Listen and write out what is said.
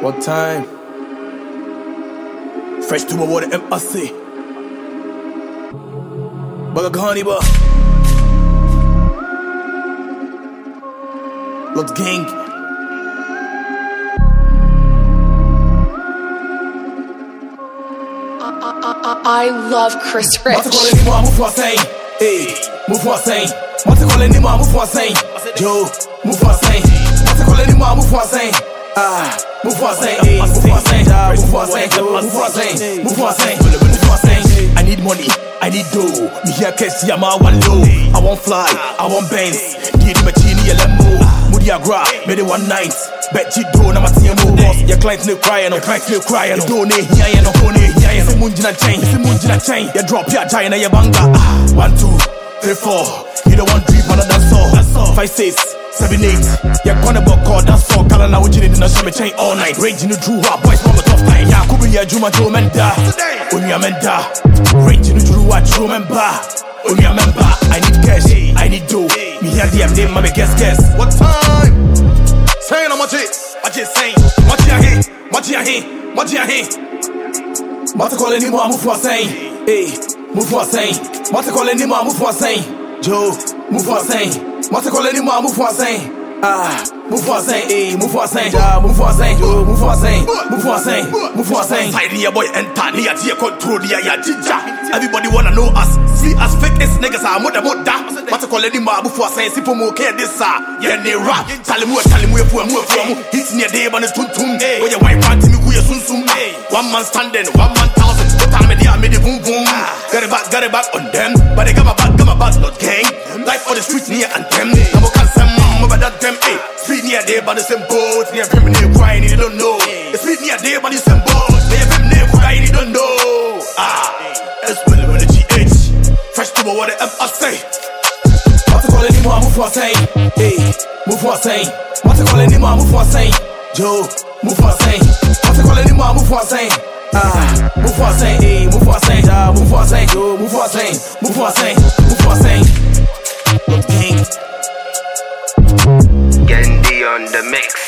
What time? Fresh to my water embassy. Bagagani ba? Lot gang. I love Chris Rich. Mata calling him move for saying, hey, move for saying. Mata calling him move for saying, Joe, move for saying. Mata calling him move for saying, move for saying, hey, move for saying, move for saying, move for saying, move for saying, move for saying. I need money, I need dough. Me here cash, yeah, my one low. I want fly, I want Benz. Give me chini, a lembo. Mudia gra, made it one night. Bet you do, I'm a TMO boss. Your clients no crying, no clients no crying. You don't need here, no don't need here. It's a munjina chain, it's a munjina chain. You drop your giant, your banga. 1, 2, 3, 4. You don't want drip, another saw. 5, 6, 7, 8. You're gonna book call, that's all. Kalana, what you need in the summer chain all night. Ranging the drew up, boys from the top time. Yeah, could be a Juma Joe Menda. Unya Menda. Ranging the drew up, Joe Member. Unya Member. I need cash, I need dough. Me here, the name, my guess. What time? Saying I'm just saying. What you hear? Mata calling him move for saying, hey, move for saying. Mata calling him move for saying, Joe, move for saying. Mata calling him move for saying, move for saying, hey, move for saying, move for saying, Joe, move for saying, move for saying, move for saying. Side here boy enter near to control the ginger. Everybody wanna know us. See us fake as niggas are mother. Mata calling him move for saying, simple mo care this yeah they rap. Tell him where for hits near day but it's tum. Where your wife party me who you sum. One man standing, 1 man thousand. The time I made it boom. Got it back on them. But they got my back, not gang. Life on the streets near and them. I'm a cancer mom about that them. Street near there but the same boat. Near them near crying, you don't know. The street near there but the same boat. Near them near crying, you don't know. It's with the GH. Fresh to my water I say. Mata calling him move for saying, hey, move for saying. Mata calling him move for saying, Joe, move for saying. Mata calling him move for saying, move for saying, hey, move for saying, move for saying, Joe, move for saying, move for saying, move for saying. Gendy on the mix.